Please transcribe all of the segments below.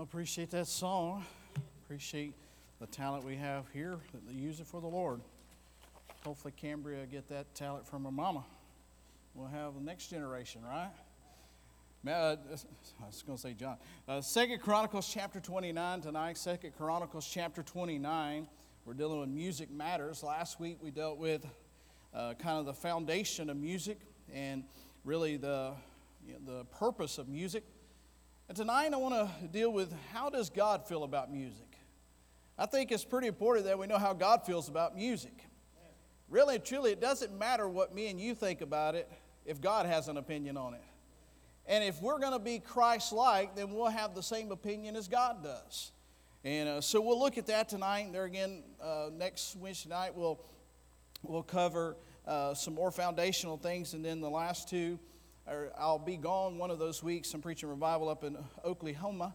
I appreciate that song. Appreciate the talent we have here that they use it for the Lord. Hopefully Cambria will get that talent from her mama. We'll have the next generation, right? I was going to say John. 2 Chronicles chapter 29 tonight. 2 Chronicles chapter 29. We're dealing with music matters. Last week we dealt with kind of the foundation of music and really the purpose of music. And tonight I want to deal with how does God feel about music. I think it's pretty important that we know how God feels about music. Really and truly, it doesn't matter what me and you think about it if God has an opinion on it. And if we're going to be Christ-like, then we'll have the same opinion as God does. And so we'll look at that tonight. And there again, next Wednesday night, we'll cover some more foundational things. And then the last two, I'll be gone one of those weeks. I'm preaching revival up in Oklahoma.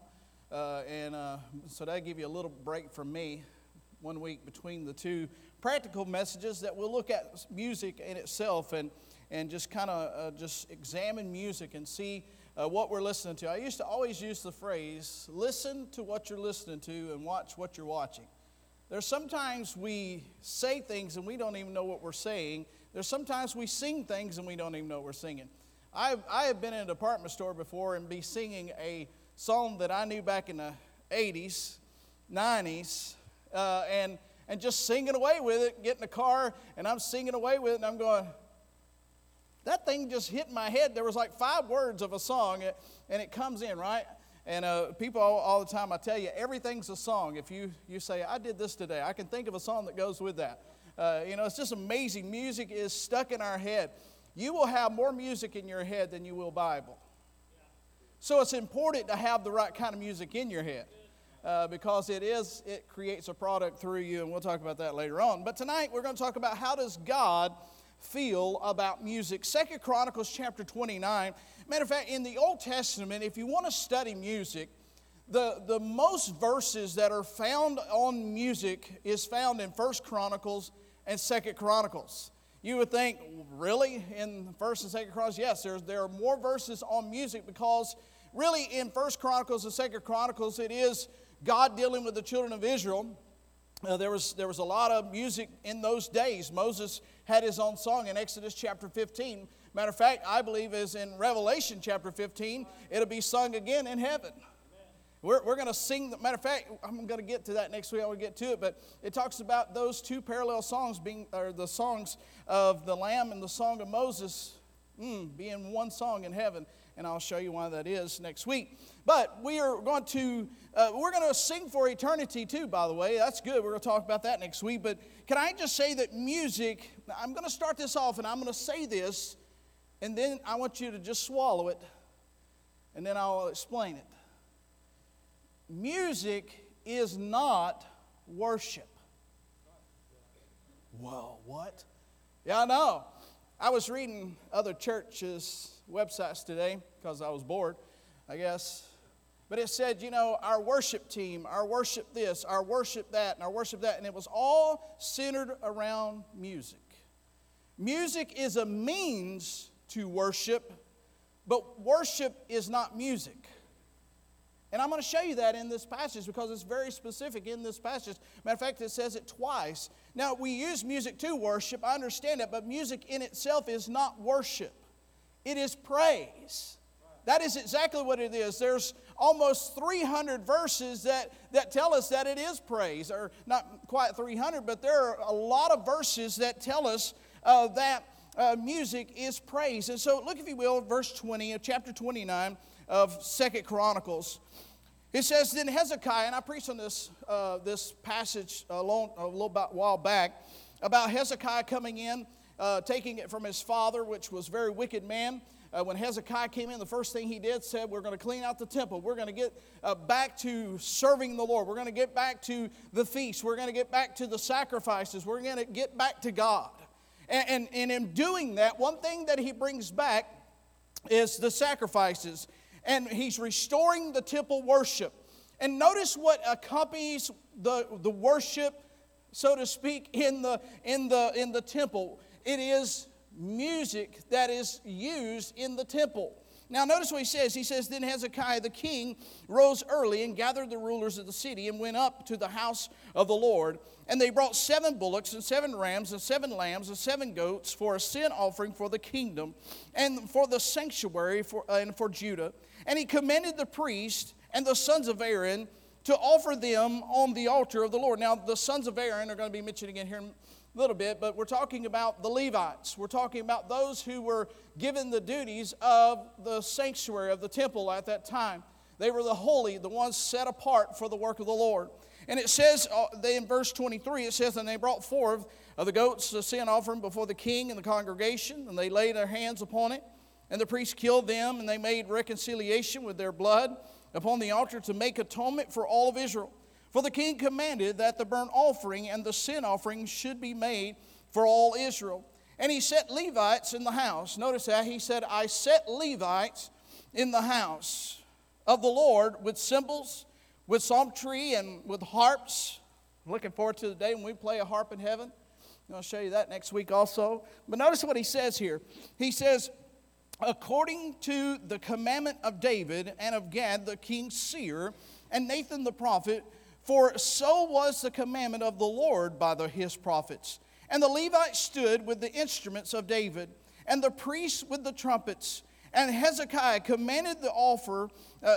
So that'll give you a little break from me 1 week between the two practical messages that we'll look at music in itself and just kind of just examine music and see what we're listening to. I used to always use the phrase, listen to what you're listening to and watch what you're watching. There's sometimes we say things and we don't even know what we're saying. There's sometimes we sing things and we don't even know what we're singing. I have been in a department store before and be singing a song that I knew back in the 80s, 90s, and just singing away with it, get in the car, and I'm singing away with it, and I'm going, that thing just hit my head. There was like 5 words of a song, and it comes in, right? And people all the time, I tell you, everything's a song. If you say, I did this today, I can think of a song that goes with that. It's just amazing. Music is stuck in our head. You will have more music in your head than you will Bible. So it's important to have the right kind of music in your head because it creates a product through you, and we'll talk about that later on. But tonight we're going to talk about how does God feel about music. 2 Chronicles chapter 29. Matter of fact, in the Old Testament, if you want to study music, the most verses that are found on music is found in 1 Chronicles and 2 Chronicles. You would think, really, in 1st and 2nd Chronicles? Yes, there are more verses on music because really in 1 Chronicles and 2 Chronicles it is God dealing with the children of Israel. There was a lot of music in those days. Moses had his own song in Exodus chapter 15. Matter of fact, I believe is in Revelation chapter 15, it'll be sung again in heaven. We're going to sing. Matter of fact, I'm going to get to that next week. I will get to it, but it talks about those two parallel songs being, or the songs of the Lamb and the song of Moses being one song in heaven, and I'll show you why that is next week. But we're going to sing for eternity too. By the way, that's good. We're going to talk about that next week. But can I just say that music? I'm going to start this off, and I'm going to say this, and then I want you to just swallow it, and then I'll explain it. Music is not worship. Whoa, what? Yeah, I know. I was reading other churches' websites today because I was bored, I guess. But it said, our worship team, our worship this, our worship that, and our worship that. And it was all centered around music. Music is a means to worship, but worship is not music. And I'm going to show you that in this passage because it's very specific in this passage. Matter of fact, it says it twice. Now, we use music to worship. I understand that, but music in itself is not worship. It is praise. That is exactly what it is. There's almost 300 verses that tell us that it is praise. Or not quite 300, but there are a lot of verses that tell us that music is praise. And so look, if you will, verse 20 of chapter 29 of 2 Chronicles. It says, then Hezekiah, and I preached on this passage a while back, about Hezekiah coming in, taking it from his father, which was a very wicked man. When Hezekiah came in, the first thing he did said, we're going to clean out the temple. We're going to get back to serving the Lord. We're going to get back to the feast. We're going to get back to the sacrifices. We're going to get back to God. And in doing that, one thing that he brings back is the sacrifices. And he's restoring the temple worship. And notice what accompanies the worship, so to speak, in the temple. It is music that is used in the temple. Now notice what he says. He says, then Hezekiah the king rose early and gathered the rulers of the city and went up to the house of the Lord. And they brought 7 bullocks and 7 rams and 7 lambs and 7 goats for a sin offering for the kingdom and for the sanctuary and for Judah. And he commanded the priest and the sons of Aaron to offer them on the altar of the Lord. Now the sons of Aaron are going to be mentioned again here little bit, but we're talking about the Levites. We're talking about those who were given the duties of the sanctuary of the temple at that time. They were the holy, the ones set apart for the work of the Lord. And it says, in verse 23, it says, and they brought forth of the goats a sin offering before the king and the congregation, and they laid their hands upon it. And the priests killed them, and they made reconciliation with their blood upon the altar to make atonement for all of Israel. For the king commanded that the burnt offering and the sin offering should be made for all Israel. And he set Levites in the house. Notice that. He said, I set Levites in the house of the Lord with cymbals, with psaltery, and with harps. I'm looking forward to the day when we play a harp in heaven. I'll show you that next week also. But notice what he says here. He says, according to the commandment of David and of Gad the king's seer and Nathan the prophet, for so was the commandment of the Lord by his prophets. And the Levites stood with the instruments of David, and the priests with the trumpets. And Hezekiah commanded to offer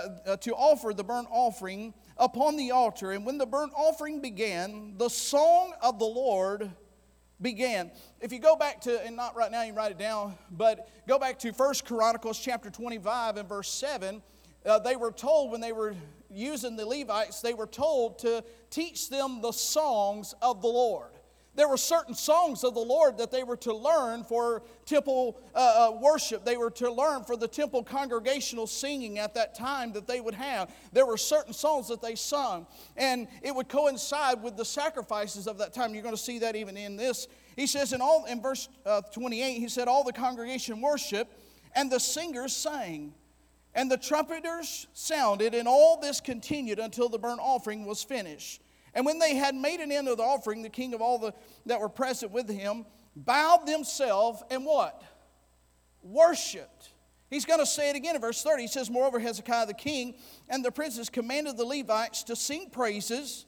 the burnt offering upon the altar. And when the burnt offering began, the song of the Lord began. If you go back to, and not right now, you can write it down, but go back to 1 Chronicles chapter 25 and verse 7. They were told when they were using the Levites, they were told to teach them the songs of the Lord. There were certain songs of the Lord that they were to learn for temple worship. They were to learn for the temple congregational singing at that time that they would have. There were certain songs that they sung, and it would coincide with the sacrifices of that time. You're going to see that even in this. He says in verse 28, he said, all the congregation worshiped, and the singers sang. And the trumpeters sounded, and all this continued until the burnt offering was finished. And when they had made an end of the offering, the king of all that were present with him bowed themselves and what? Worshipped. He's going to say it again in verse 30. He says, moreover, Hezekiah the king and the princes commanded the Levites to sing praises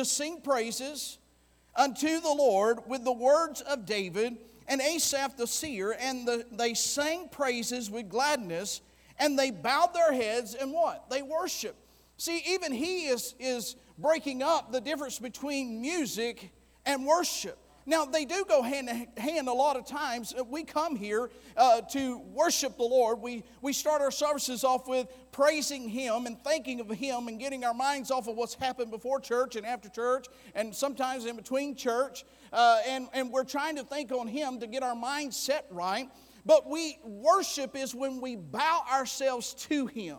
unto the Lord with the words of David and Asaph the seer, and they sang praises with gladness. And they bowed their heads and what? They worshiped. See, even he is breaking up the difference between music and worship. Now, they do go hand in hand a lot of times. We come here to worship the Lord. We start our services off with praising Him and thanking of Him and getting our minds off of what's happened before church and after church and sometimes in between church. And we're trying to think on Him to get our minds set right. But worship is when we bow ourselves to Him.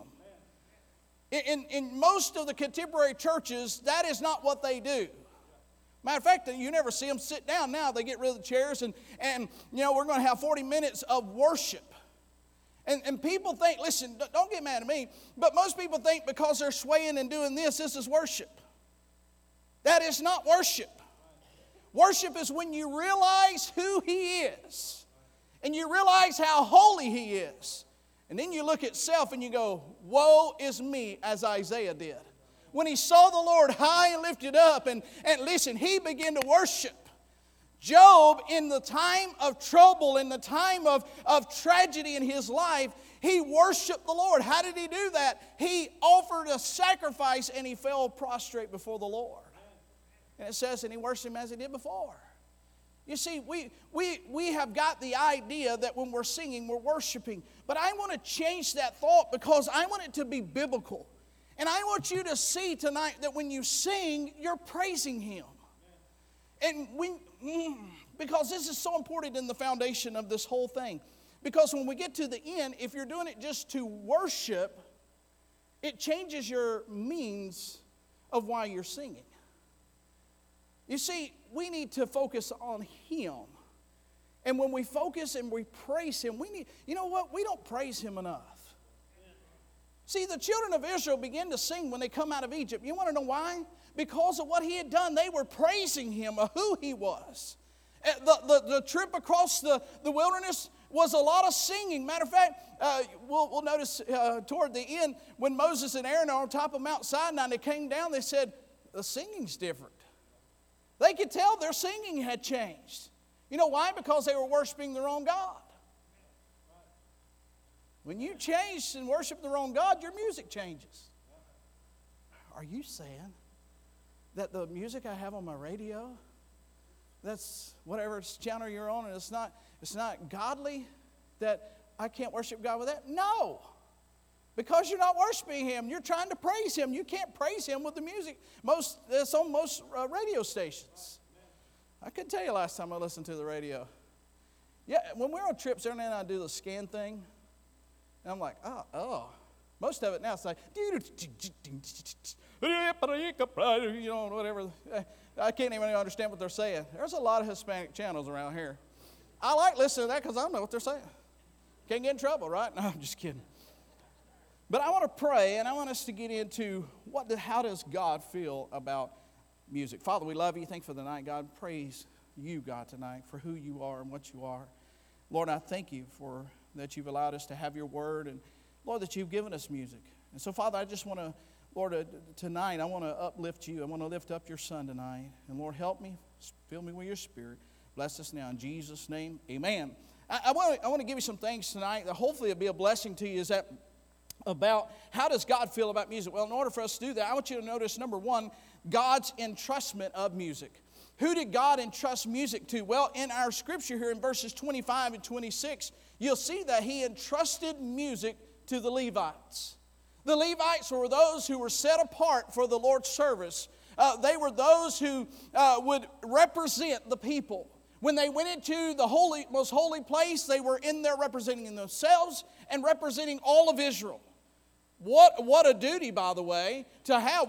In most of the contemporary churches, that is not what they do. Matter of fact, you never see them sit down now. They get rid of the chairs and we're going to have 40 minutes of worship. And people think, listen, don't get mad at me, but most people think because they're swaying and doing this is worship. That is not worship. Worship is when you realize who He is. And you realize how holy He is. And then you look at self and you go, woe is me, as Isaiah did. When he saw the Lord high and lifted up, and listen, he began to worship. Job, in the time of trouble, in the time of tragedy in his life, he worshiped the Lord. How did he do that? He offered a sacrifice and he fell prostrate before the Lord. And it says, and he worshiped Him as he did before. You see, we have got the idea that when we're singing, we're worshiping. But I want to change that thought because I want it to be biblical. And I want you to see tonight that when you sing, you're praising Him. And because this is so important in the foundation of this whole thing. Because when we get to the end, if you're doing it just to worship, it changes your means of why you're singing. You see, we need to focus on Him. And when we focus and we praise Him, you know what? We don't praise Him enough. See, the children of Israel began to sing when they come out of Egypt. You want to know why? Because of what He had done. They were praising Him of who He was. The trip across the wilderness, was a lot of singing. Matter of fact, we'll notice toward the end, when Moses and Aaron are on top of Mount Sinai and they came down, they said, the singing's different. They could tell their singing had changed. You know why? Because they were worshiping the wrong God. When you change and worship the wrong God, your music changes. Are you saying that the music I have on my radio, that's whatever channel you're on, and it's not godly, that I can't worship God with that? No. Because you're not worshiping Him. You're trying to praise Him. You can't praise Him with the music that's on most radio stations. I couldn't tell you last time I listened to the radio. Yeah, when we're on trips, every now and then I do the scan thing. And I'm like, oh. Most of it now it's like, whatever. I can't even understand what they're saying. There's a lot of Hispanic channels around here. I like listening to that because I don't know what they're saying. Can't get in trouble, right? No, I'm just kidding. But I want to pray, and I want us to get into how does God feel about music. Father, we love you. Thank you for the night, God. Praise you, God, tonight for who you are and what you are. Lord, I thank you for that you've allowed us to have your word, and Lord, that you've given us music. And so, Father, I just want to, Lord, tonight I want to uplift you. I want to lift up your son tonight. And Lord, help me, fill me with your spirit. Bless us now in Jesus' name, amen. I want to give you some things tonight that hopefully will be a blessing to you. Is that about how does God feel about music? Well, in order for us to do that, I want you to notice, number one, God's entrustment of music. Who did God entrust music to? Well, in our scripture here in verses 25 and 26, you'll see that He entrusted music to the Levites. The Levites were those who were set apart for the Lord's service. They were those who would represent the people. When they went into the most holy place, they were in there representing themselves and representing all of Israel. What a duty, by the way, to have.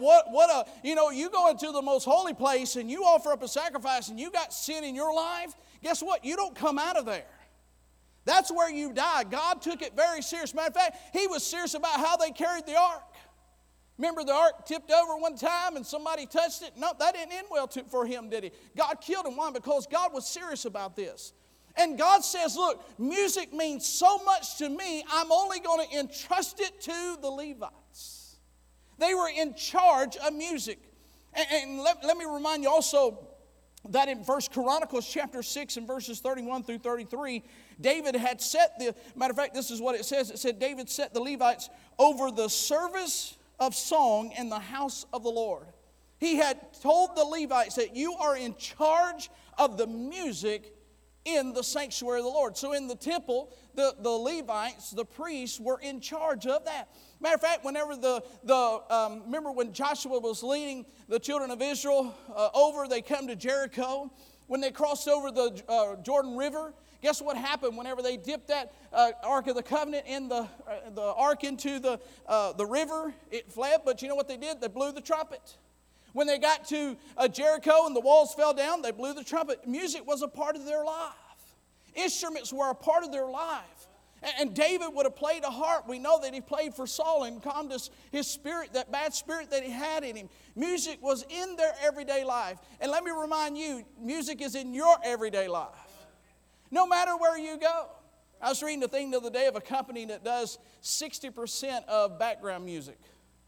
You go into the most holy place and you offer up a sacrifice and you got sin in your life, guess what? You don't come out of there. That's where you die. God took it very serious. Matter of fact, He was serious about how they carried the ark. Remember the ark tipped over one time and somebody touched it? No, that didn't end well for him, did he? God killed him. Why? Because God was serious about this. And God says, look, music means so much to me, I'm only going to entrust it to the Levites. They were in charge of music. And let me remind you also that in 1 Chronicles chapter 6 and verses 31 through 33, David had matter of fact, this is what it says. It said, David set the Levites over the service of song in the house of the Lord. He had told the Levites that you are in charge of the music in the sanctuary of the Lord. So in the temple, the Levites, the priests, were in charge of that. Matter of fact, whenever remember when Joshua was leading the children of Israel over, they come to Jericho. When they crossed over the Jordan River, guess what happened? Whenever they dipped that Ark of the Covenant in the ark into the river, it fled. But you know what they did? They blew the trumpet. When they got to Jericho and the walls fell down, they blew the trumpet. Music was a part of their life. Instruments were a part of their life. And David would have played a harp. We know that he played for Saul and calmed his spirit, that bad spirit that he had in him. Music was in their everyday life. And let me remind you, music is in your everyday life. No matter where you go. I was reading a thing the other day of a company that does 60% of background music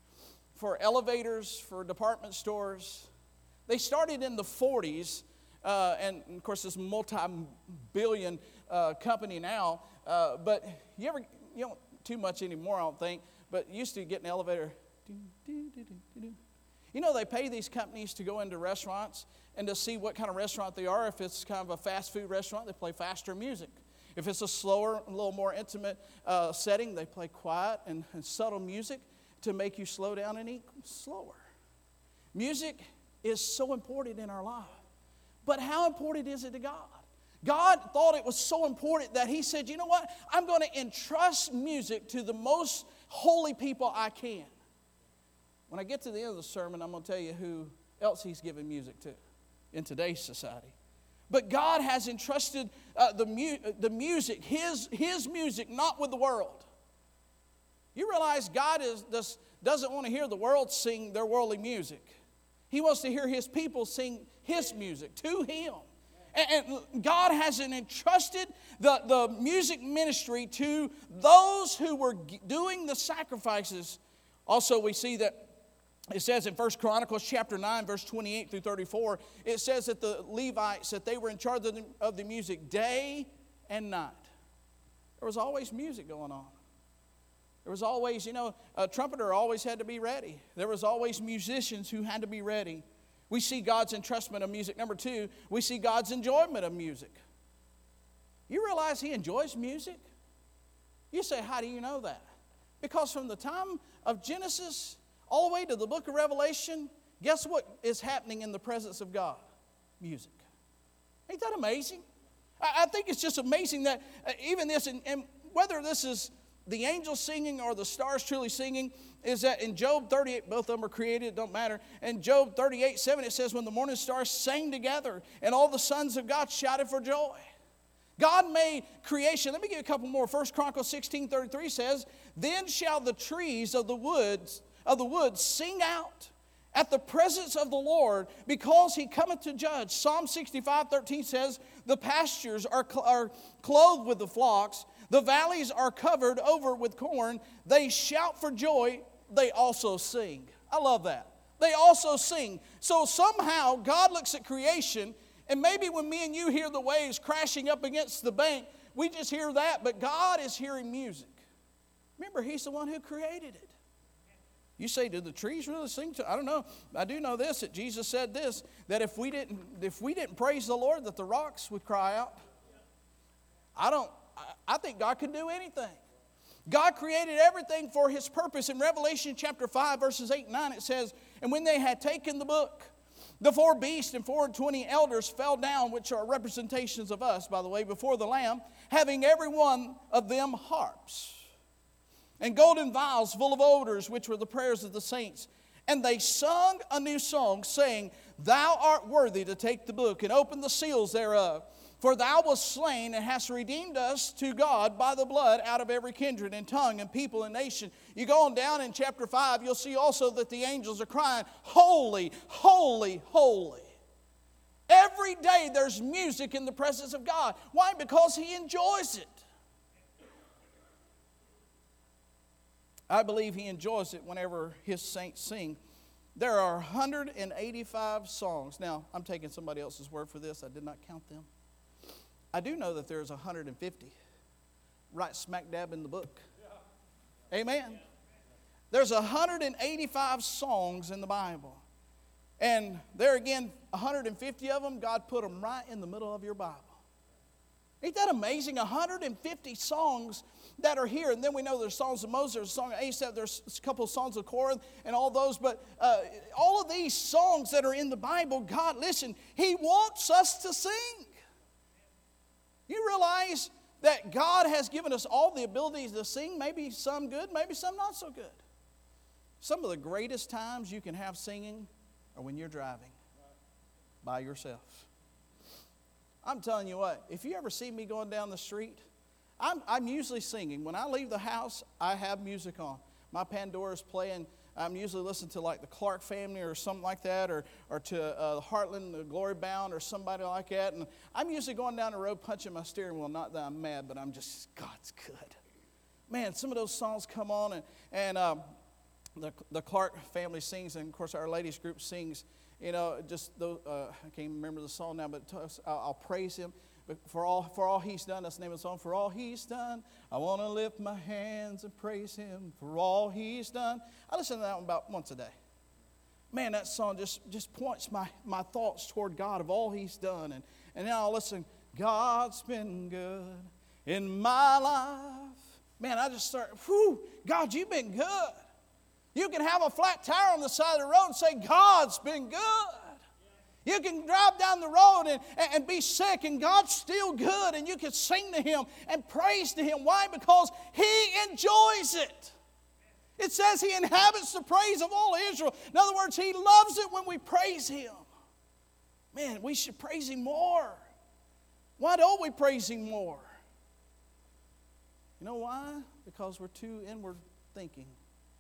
for elevators, for department stores. They started in the 40s, and of course this multi-billion company now, but you don't too much anymore, I don't think, but you used to get an elevator. You know, they pay these companies to go into restaurants and to see what kind of restaurant they are. If it's kind of a fast food restaurant, they play faster music. If it's a slower, a little more intimate setting, they play quiet and subtle music to make you slow down and eat slower. Music is so important in our life. But how important is it to God? God thought it was so important that He said, you know what? I'm going to entrust music to the most holy people I can. When I get to the end of the sermon, I'm going to tell you who else He's given music to in today's society. But God has entrusted the music, His music, not with the world. You realize God doesn't want to hear the world sing their worldly music. He wants to hear His people sing His music to Him. And God has entrusted the music ministry to those who were doing the sacrifices. Also, we see that it says in 1 Chronicles chapter 9, verse 28 through 34, it says that the Levites, that they were in charge of the music day and night. There was always music going on. There was always, a trumpeter always had to be ready. There was always musicians who had to be ready. We see God's entrustment of music. Number two, we see God's enjoyment of music. You realize He enjoys music? You say, how do you know that? Because from the time of Genesis all the way to the book of Revelation, guess what is happening in the presence of God? Music. Ain't that amazing? I think it's just amazing that even this, and whether this is the angels singing or the stars truly singing, is that in Job 38, both of them are created, it don't matter. In Job 38:7, it says, when the morning stars sang together and all the sons of God shouted for joy. God made creation. Let me give you a couple more. 1 Chronicles 16:33 says, then shall the trees of the woods sing out at the presence of the Lord, because He cometh to judge. Psalm 65:13 says, the pastures are clothed with the flocks, the valleys are covered over with corn. They shout for joy, they also sing. I love that. They also sing. So somehow God looks at creation, and maybe when me and you hear the waves crashing up against the bank, we just hear that, but God is hearing music. Remember, He's the one who created it. You say, did the trees really sing to? I don't know. I do know this, that Jesus said this, that if we didn't praise the Lord, that the rocks would cry out. I think God can do anything. God created everything for His purpose. In Revelation chapter 5, verses 8 and 9, it says, and when they had taken the book, the 4 beasts and 24 elders fell down, which are representations of us, by the way, before the Lamb, having every one of them harps and golden vials full of odors, which were the prayers of the saints. And they sung a new song, saying, thou art worthy to take the book and open the seals thereof. For thou wast slain and hast redeemed us to God by the blood out of every kindred and tongue and people and nation. You go on down in chapter 5, you'll see also that the angels are crying, holy, holy, holy. Every day there's music in the presence of God. Why? Because He enjoys it. I believe He enjoys it whenever His saints sing. There are 185 songs. Now, I'm taking somebody else's word for this. I did not count them. I do know that there's 150 right smack dab in the book. Amen. There's 185 songs in the Bible. And there again, 150 of them, God put them right in the middle of your Bible. Ain't that amazing? 150 songs that are here. And then we know there's songs of Moses, there's a song of Asaph, there's a couple of songs of Korah and all those. But all of these songs that are in the Bible, God, listen, He wants us to sing. You realize that God has given us all the abilities to sing, maybe some good, maybe some not so good. Some of the greatest times you can have singing are when you're driving by yourself. I'm telling you what, if you ever see me going down the street, I'm usually singing. When I leave the house, I have music on. My Pandora's playing. I'm usually listening to like the Clark Family or something like that, or to Heartland, the Glory Bound, or somebody like that. And I'm usually going down the road punching my steering wheel. Not that I'm mad, but I'm just, God's good. Man, some of those songs come on, and the Clark Family sings, and of course our ladies group sings. You know, just those, I can't remember the song now, but I'll praise Him. But for all He's done, that's the name of the song. For all He's done, I want to lift my hands and praise Him. For all He's done. I listen to that one about once a day. Man, that song just points my thoughts toward God of all He's done. And now I'll listen, God's been good in my life. Man, I just start, God, You've been good. You can have a flat tire on the side of the road and say, God's been good. You can drive down the road and be sick, and God's still good, and you can sing to Him and praise to Him. Why? Because He enjoys it. It says He inhabits the praise of all Israel. In other words, He loves it when we praise Him. Man, we should praise Him more. Why don't we praise Him more? You know why? Because we're too inward thinking.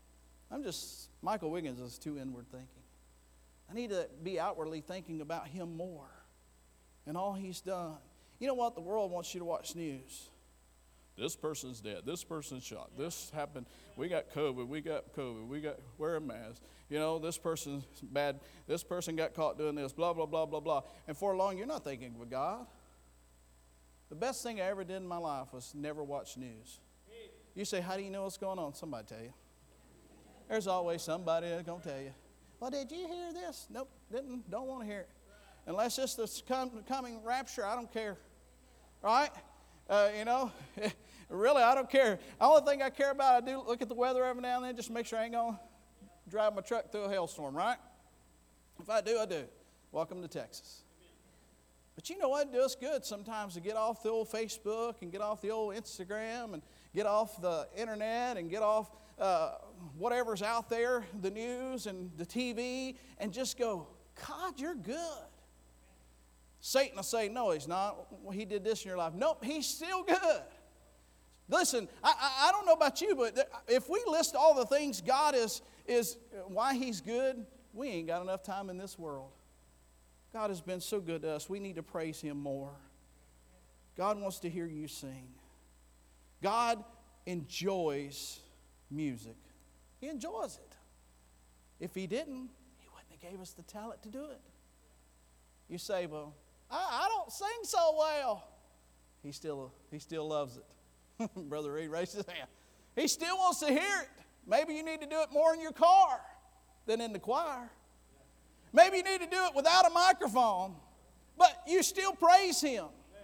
Michael Wiggins is too inward thinking. I need to be outwardly thinking about Him more. and all he's done. You know what? The world wants you to watch news. This person's dead. This person's shot. This happened. We got COVID. We got wear a mask. You know, this person's bad. This person got caught doing this, blah, blah, blah, blah, blah. And for long, you're not thinking of God. The best thing I ever did in my life was never watch news. You say, how do you know what's going on? Somebody tell you. There's always somebody that's going to tell you. Well, did you hear this? Nope, didn't. Don't want to hear it. Unless it's the coming rapture, I don't care. Right? You know, really, I don't care. The only thing I care about, I do look at the weather every now and then just to make sure I ain't going to drive my truck through a hailstorm, right? If I do, I do. Welcome to Texas. But you know what? It does good sometimes to get off the old Facebook and get off the old Instagram and get off the internet and get off whatever's out there, the news and the TV, and just go, God, you're good. Satan will say, no, he's not. He did this in your life. Nope, he's still good. Listen, I don't know about you, but if we list all the things God is why he's good, we ain't got enough time in this world. God has been so good to us. We need to praise him more. God wants to hear you sing. God enjoys music. He enjoys it. If he didn't, he wouldn't have gave us the talent to do it. You say, well, I don't sing so well. He still loves it. Brother Reed raised his hand. He still wants to hear it. Maybe you need to do it more in your car than in the choir. Maybe you need to do it without a microphone, but you still praise him.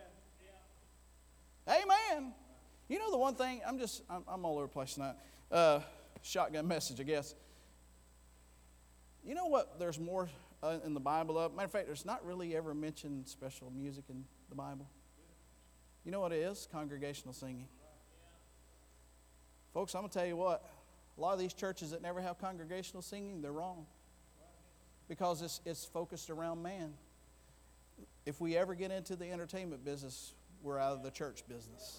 Amen. You know the one thing, I'm all over the place tonight. Shotgun message, I guess. You know what there's more in the Bible of? Matter of fact, there's not really ever mentioned special music in the Bible. You know what it is? Congregational singing. Folks, I'm going to tell you what. A lot of these churches that never have congregational singing, they're wrong. Because it's focused around man. If we ever get into the entertainment business, we're out of the church business.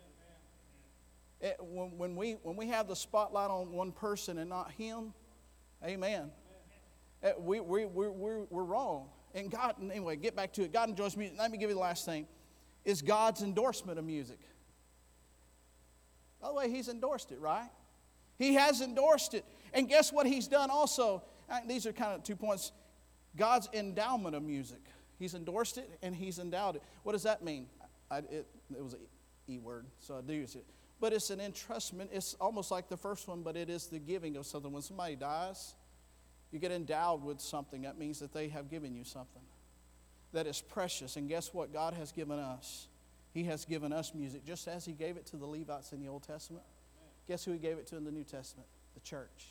When we have the spotlight on one person and not him, amen. We're wrong. And God, anyway, get back to it. God enjoys music. Let me give you the last thing. Is God's endorsement of music. By the way, he's endorsed it, right? He has endorsed it. And guess what he's done also? These are kind of 2 points. God's endowment of music. He's endorsed it and he's endowed it. What does that mean? It was an E word, so I do use it. But it's an entrustment. It's almost like the first one, but it is the giving of something. When somebody dies, you get endowed with something. That means that they have given you something that is precious. And guess what? God has given us. He has given us music, just as he gave it to the Levites in the Old Testament. Guess who he gave it to in the New Testament? The church.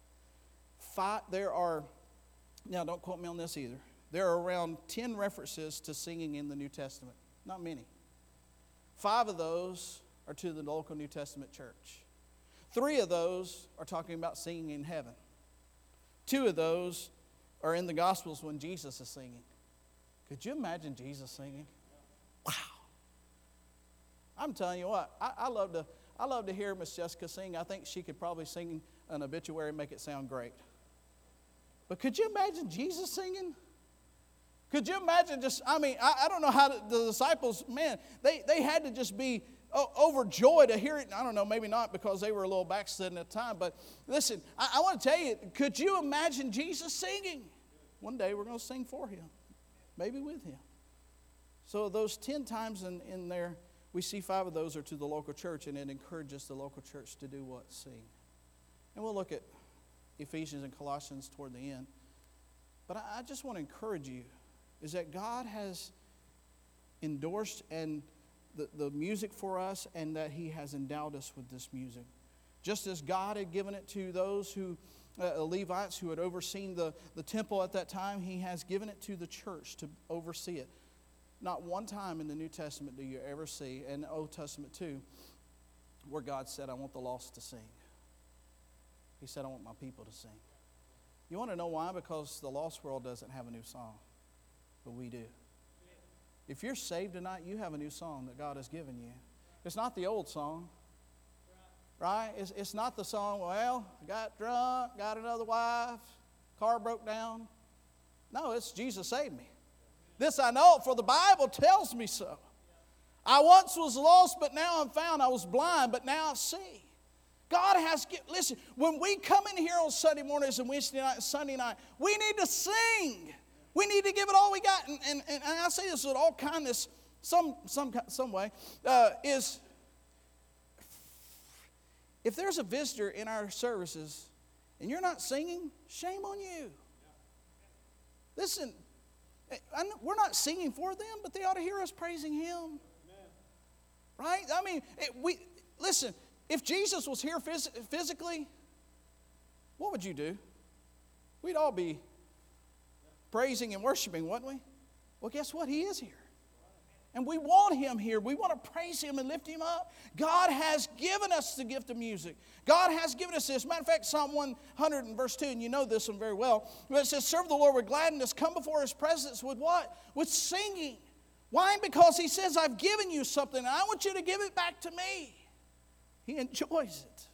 Now don't quote me on this either. There are around 10 references to singing in the New Testament. Not many. 5 of those are to the local New Testament church. 3 of those are talking about singing in heaven. 2 of those are in the Gospels when Jesus is singing. Could you imagine Jesus singing? Wow. I'm telling you what, I love to hear Miss Jessica sing. I think she could probably sing an obituary and make it sound great. But could you imagine Jesus singing? Could you imagine I don't know how the disciples, man, they had to just be overjoyed to hear it. I don't know, maybe not because they were a little backslidden at the time. But listen, I want to tell you, could you imagine Jesus singing? One day we're going to sing for him, maybe with him. So those 10 times in there, we see 5 of those are to the local church, and it encourages the local church to do what? Sing. And we'll look at Ephesians and Colossians toward the end. But I just want to encourage you, is that God has endorsed and the music for us, and that he has endowed us with this music. Just as God had given it to those who, Levites who had overseen the temple at that time, he has given it to the church to oversee it. Not one time in the New Testament do you ever see, and the Old Testament too, where God said, I want the lost to sing. He said, I want my people to sing. You want to know why? Because the lost world doesn't have a new song, but we do. If you're saved tonight, you have a new song that God has given you. It's not the old song, right? It's not the song, well, I got drunk, got another wife, car broke down. No, it's Jesus saved me. This I know, for the Bible tells me so. I once was lost, but now I'm found. I was blind, but now I see. God has, listen, when we come in here on Sunday mornings and Wednesday night and Sunday night, we need to sing. We need to give it all we got. And I say this with all kindness, some way, is if there's a visitor in our services and you're not singing, shame on you. Listen, we're not singing for them, but they ought to hear us praising Him. Right? I mean, listen, if Jesus was here physically, what would you do? We'd all be praising and worshiping, wouldn't we? Well, guess what? He is here. And we want Him here. We want to praise Him and lift Him up. God has given us the gift of music. God has given us this. Matter of fact, Psalm 100 and verse 2, and you know this one very well, but it says, serve the Lord with gladness, come before His presence with what? With singing. Why? Because He says, I've given you something, and I want you to give it back to me. He enjoys it.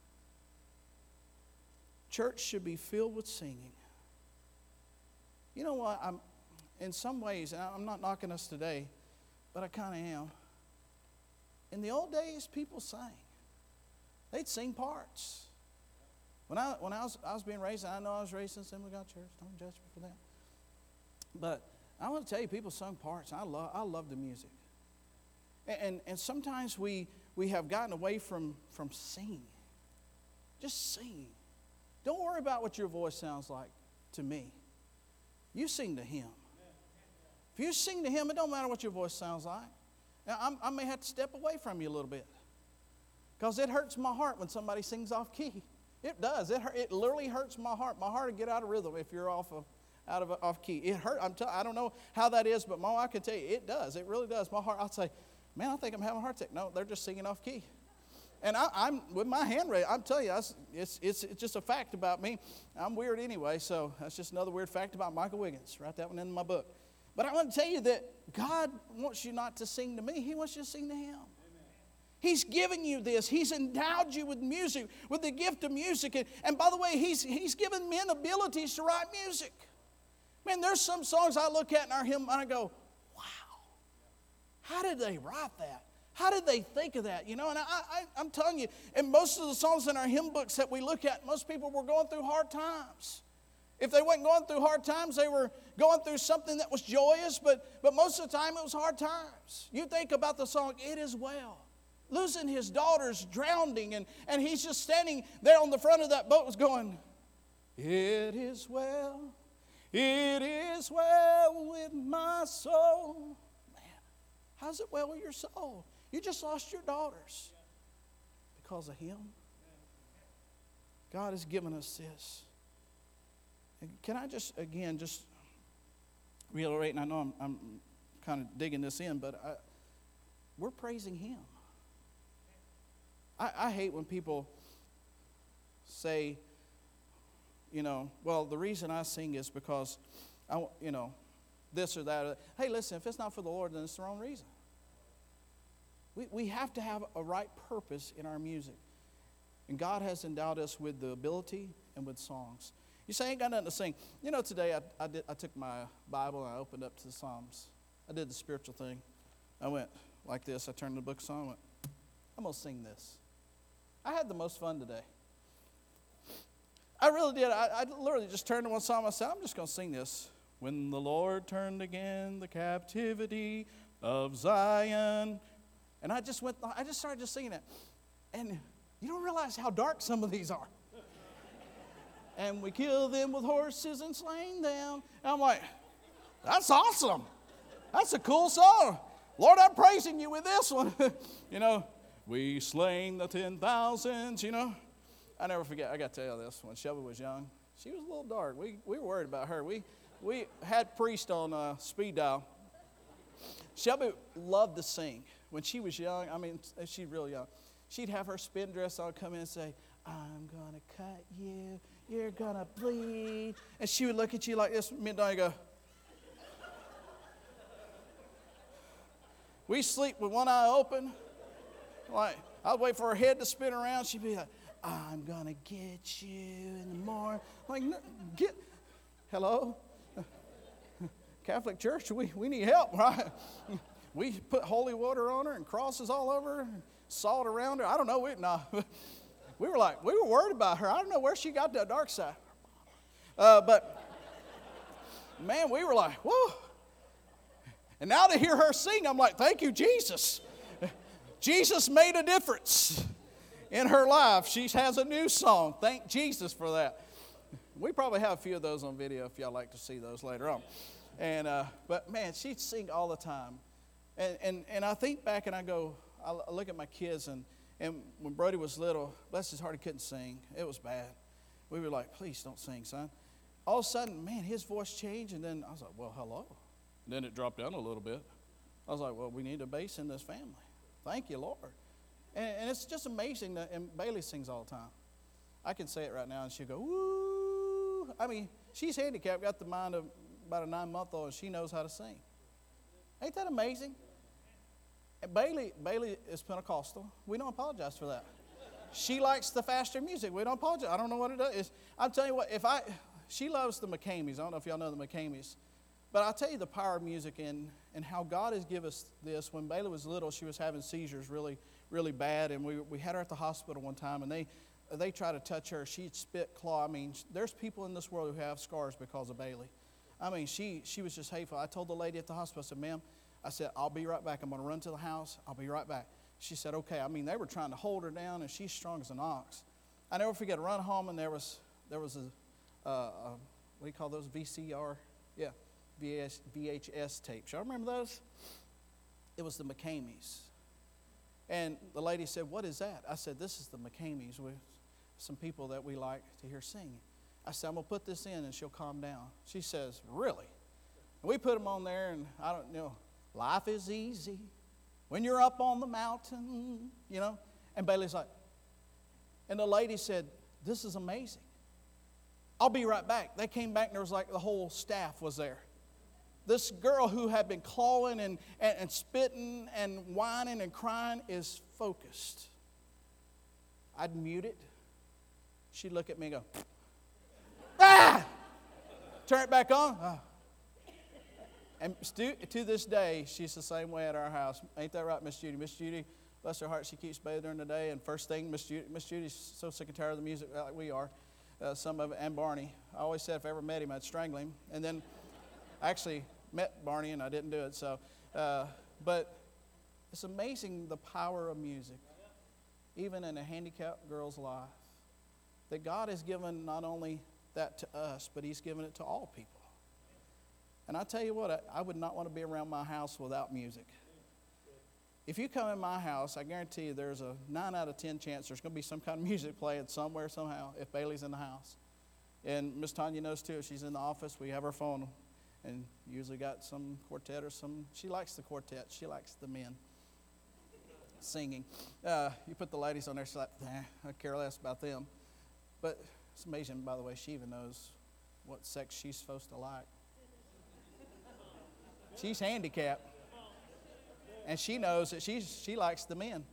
Church should be filled with singing. You know what? In some ways, and I'm not knocking us today, but I kind of am. In the old days, people sang. They'd sing parts. When I was being raised, and I know I was raised in Assembly of God Church. Don't judge me for that. But I want to tell you, people sung parts. I love the music. And sometimes we have gotten away from singing. Just sing. Don't worry about what your voice sounds like to me. You sing to Him. If you sing to Him, it don't matter what your voice sounds like. Now, I may have to step away from you a little bit. Because it hurts my heart when somebody sings off key. It does. It literally hurts my heart. My heart will get out of rhythm if you're off key. It hurts. I don't know how that is, but Mom, I can tell you, it does. It really does. My heart, I'll say, man, I think I'm having a heart attack. No, they're just singing off key. And I'm with my hand raised. I'm telling you, it's just a fact about me. I'm weird anyway, so that's just another weird fact about Michael Wiggins. Write that one in my book. But I want to tell you that God wants you not to sing to me. He wants you to sing to Him. Amen. He's given you this. He's endowed you with music, with the gift of music. And by the way, He's given men abilities to write music. Man, there's some songs I look at in our hymn and I go, wow, how did they write that? How did they think of that? You know, and I'm telling you, and most of the songs in our hymn books that we look at, most people were going through hard times. If they weren't going through hard times, they were going through something that was joyous, but most of the time it was hard times. You think about the song, It Is Well. Losing his daughters, drowning, and he's just standing there on the front of that boat was going, it is well with my soul. Man, how's it well with your soul? You just lost your daughters because of Him. God has given us this. Can I just reiterate, and I know I'm kind of digging this in, but we're praising Him. I hate when people say, you know, well, the reason I sing is because, this or that. Hey, listen, if it's not for the Lord, then it's the wrong reason. We have to have a right purpose in our music. And God has endowed us with the ability and with songs. You say, I ain't got nothing to sing. You know, today I took my Bible and I opened up to the Psalms. I did the spiritual thing. I went like this. I turned the book of Psalms and went, I'm going to sing this. I had the most fun today. I really did. I literally just turned to one psalm and I said, I'm just going to sing this. When the Lord turned again the captivity of Zion. And I just started just singing it. And you don't realize how dark some of these are. And we kill them with horses and slain them. And I'm like, that's awesome. That's a cool song. Lord, I'm praising you with this one. You know, we slain the 10,000s, you know. I never forget, I got to tell you this, when Shelby was young, she was a little dark. We were worried about her. We had Priest on speed dial. Shelby loved to sing. When she was young, I mean, she's real young, she'd have her spin dress on, come in and say, I'm going to cut you, you're going to bleed. And she would look at you like this, midnight, and go, we sleep with one eye open. Like, I'd wait for her head to spin around. She'd be like, I'm going to get you in the morning. Like, hello? Catholic Church, we need help, right? We put holy water on her and crosses all over her, and salt around her. I don't know. We were worried about her. I don't know where she got that dark side. But, man, we were like, whoa. And now to hear her sing, I'm like, thank you, Jesus. Jesus made a difference in her life. She has a new song. Thank Jesus for that. We probably have a few of those on video if y'all like to see those later on. And but, man, she'd sing all the time. And I think back and I look at my kids, and when Brody was little, bless his heart, he couldn't sing. It was bad. We were like, please don't sing, son. All of a sudden, man, his voice changed, and then I was like, well, hello. And then it dropped down a little bit. I was like, well, we need a bass in this family. Thank you, Lord. And it's just amazing and Bailey sings all the time. I can say it right now, and she'll go, woo. I mean, she's handicapped, got the mind of about a 9-month-old, and she knows how to sing. Ain't that amazing? And Bailey is Pentecostal. We don't apologize for that. She likes the faster music. We don't apologize. I don't know what it is. I'm telling you what, she loves the McCameys. I don't know if y'all know the McCameys. But I'll tell you the power of music and how God has given us this. When Bailey was little, she was having seizures really, really bad. And we had her at the hospital one time, and they tried to touch her. She'd spit, claw. I mean, there's people in this world who have scars because of Bailey. I mean, she was just hateful. I told the lady at the hospital, I said, ma'am, I said, I'll be right back. I'm going to run to the house. I'll be right back. She said, okay. I mean, they were trying to hold her down, and she's strong as an ox. I never forget, I run home, and there was a what do you call those, VCR? Yeah, VHS tapes. Y'all remember those? It was the McCameys. And the lady said, what is that? I said, this is the McCameys with some people that we like to hear singing. I said, I'm going to put this in, and she'll calm down. She says, really? And we put them on there, and I don't know. Life is easy when you're up on the mountain, you know. And Bailey's like, and the lady said, this is amazing. I'll be right back. They came back, and there was like the whole staff was there. This girl who had been clawing and spitting and whining and crying is focused. I'd mute it. She'd look at me and go, ah! Turn it back on. Oh. And to this day, she's the same way at our house. Ain't that right, Miss Judy? Miss Judy, bless her heart, she keeps bathing during the day. And first thing, Miss Judy's so sick and tired of the music like we are. Some of it, and Barney. I always said if I ever met him, I'd strangle him. And then I actually met Barney, and I didn't do it. So, but it's amazing the power of music, even in a handicapped girl's life, that God has given not only that to us, but He's given it to all people. And I tell you what, I would not want to be around my house without music. If you come in my house, I guarantee you there's a 9 out of 10 chance there's going to be some kind of music playing somewhere, somehow, if Bailey's in the house. And Miss Tanya knows too. If she's in the office, we have her phone, and usually got some quartet or some. She likes the quartet. She likes the men singing. You put the ladies on there, she's like, nah, I care less about them. But it's amazing, by the way, she even knows what sex she's supposed to like. She's handicapped. And she knows that she likes the men.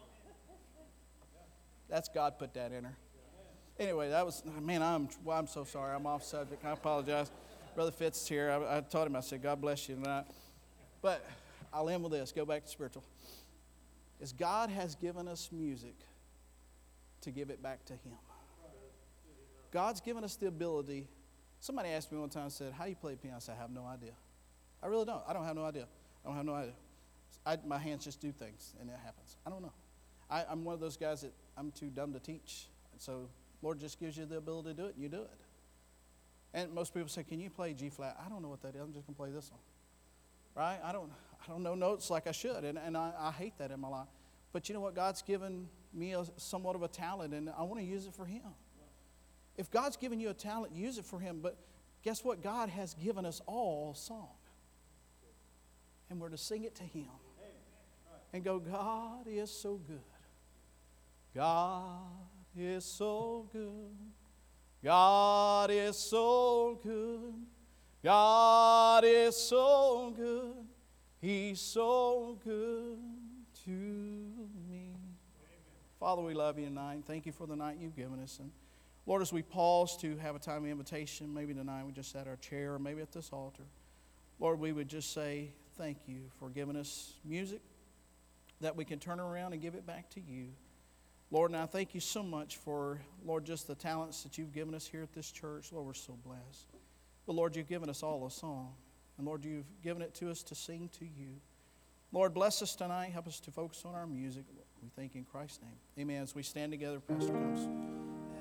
That's God put that in her. Anyway, that was, man, I'm so sorry. I'm off subject. I apologize. Brother Fitz is here. I told him, I said, God bless you tonight. But I'll end with this. Go back to spiritual. Is God has given us music to give it back to Him. God's given us the ability. Somebody asked me one time, said, how do you play piano? I said, I have no idea. I really don't. I don't have no idea. My hands just do things, and it happens. I don't know. I'm one of those guys that I'm too dumb to teach. So Lord just gives you the ability to do it, and you do it. And most people say, can you play G flat? I don't know what that is. I'm just going to play this one. Right? I don't know notes like I should, and I hate that in my life. But you know what? God's given me somewhat of a talent, and I want to use it for Him. If God's given you a talent, use it for Him. But guess what? God has given us all song. And we're to sing it to Him. And go, God is so good. God is so good. God is so good. God is so good. He's so good to me. Father, we love you tonight. Thank you for the night you've given us. And Lord, as we pause to have a time of invitation, maybe tonight we just sat our chair or maybe at this altar. Lord, we would just say thank you for giving us music that we can turn around and give it back to you. Lord, and I thank you so much for, Lord, just the talents that you've given us here at this church. Lord, we're so blessed. But Lord, you've given us all a song. And Lord, you've given it to us to sing to you. Lord, bless us tonight. Help us to focus on our music. We thank you in Christ's name. Amen. As we stand together, Pastor comes.